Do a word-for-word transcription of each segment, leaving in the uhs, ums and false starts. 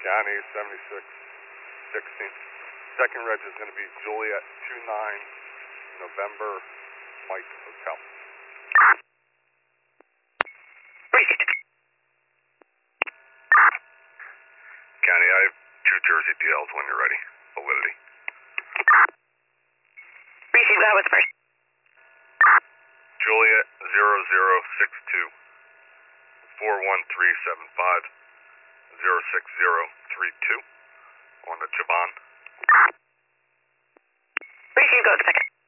County seventy-six sixteen. Second reg is going to be Juliet two nine November Mike Hotel. Received. County, I have two Jersey D Ls when you're ready. Validity. Received. That was the first. Juliet zero zero six two four one three seven five zero six zero three two on the Javan. Received. Go to the second.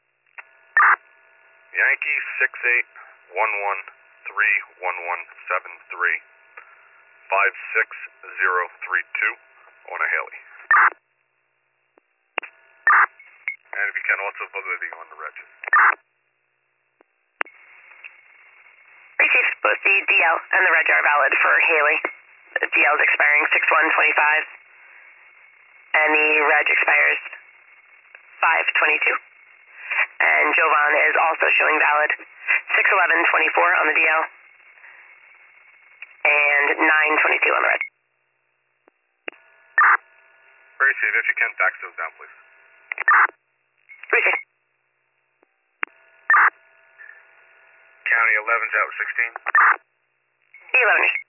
Yankee six eight one one three one one seven three five six zero three two on a Haley. And if you can, also validity on the reg. Received. Both the D L and the reg are valid for Haley. The D L is expiring six one twenty-five, and the reg expires five twenty-two. And Jovan is also showing valid six eleven twenty-four on the D L and nine twenty-two on the reg. Receive. If you can, fax those down, please. Received. County eleven's out sixteen. eleven.